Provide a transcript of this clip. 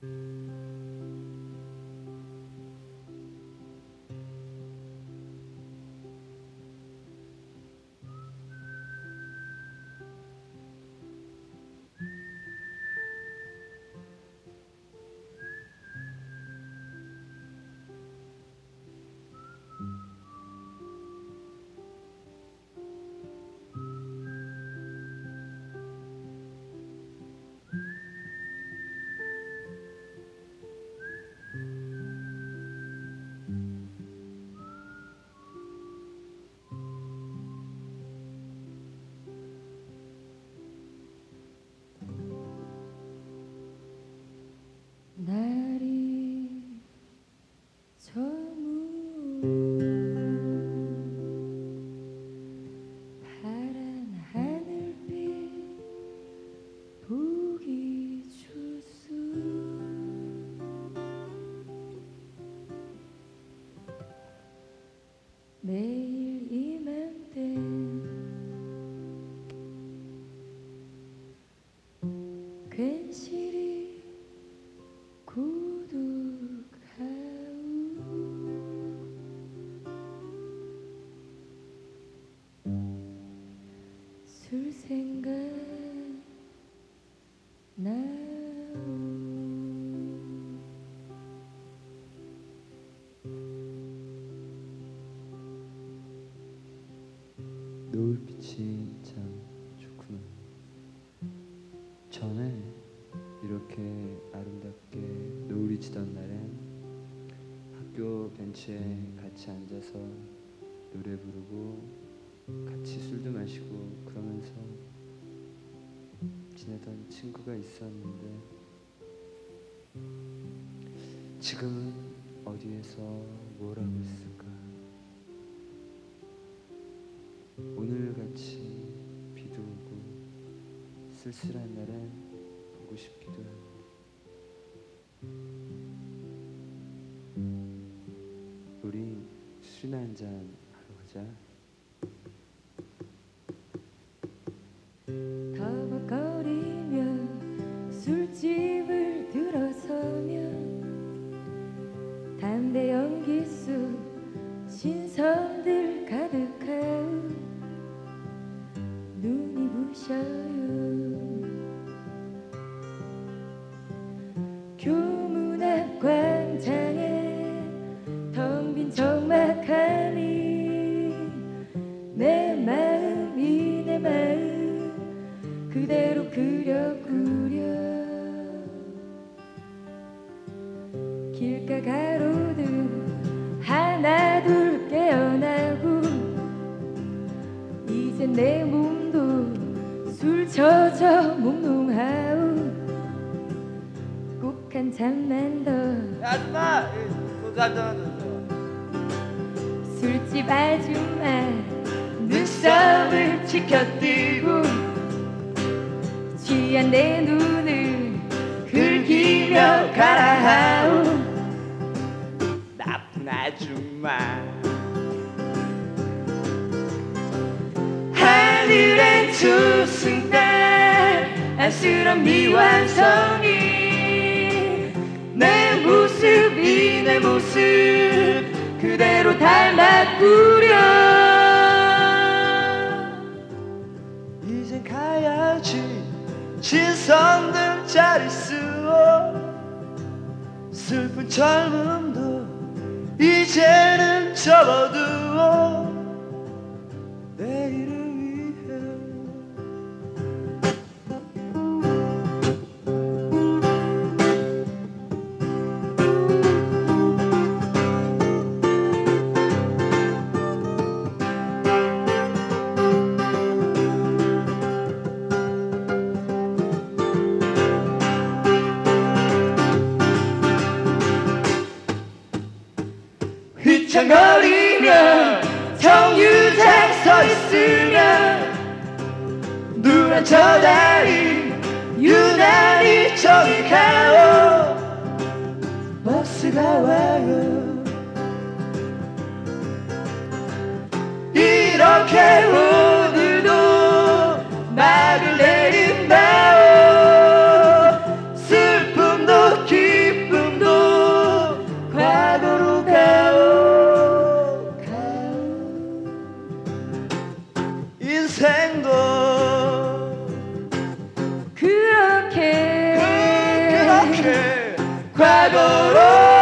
날이 저문 파란 하늘빛 보기 좋소. 매일 이맘때 괜시리 고독하오. 술 생각 나오. 노을빛이 참 좋구나. 전에 이렇게 아름답게 노을이 지던 날엔 학교 벤치에 같이 앉아서 노래 부르고 같이 술도 마시고 그러면서 지내던 친구가 있었는데 지금은 어디에서 뭘 하고 있을까? 오늘같이 비도 오고 쓸쓸한 날엔 보고 싶기도 하고. 우리 술이나 한잔 하러 가자. 더벅거리며 술집을 들어서면 담배 연기 속 신선들 가득하오. 눈이 부셔요. 교문 앞 광장에 텅 빈 적막함이 내 마음이 내 마음 그대로 그려 길가 가로등 하나 둘 깨어나고 이제 내 몸도 술 젖어 몽롱하오. 꼭 한 잔만 더. 아줌마! 소주 한잔 줘. 술집 아줌마 눈썹을 치켜뜨고 취한 내 눈을 긁히며 가라하오. 나쁜 아줌마. 하늘엔 초승달 안쓰러운 미완성이 내 모습이 내 모습 그대로 닮았구려. 이젠 가야지 신선들 잘 있어. 슬픈 젊음도 이제는 접어두어 내일을 위해. 휘청거리며 정류장 서 있으면 누런 저 다리 유난히 저기 가요. 버스가 와요. 이렇게 오늘도 막을 내린다오. 슬픔도 길 인생도 그렇게 과거로